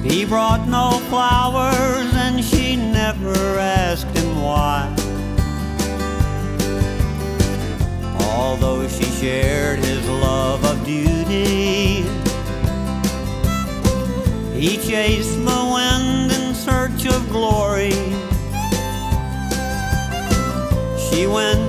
He brought no flowers and she never asked him why. Although she shared his love of duty, he chased the wind in search of glory. She went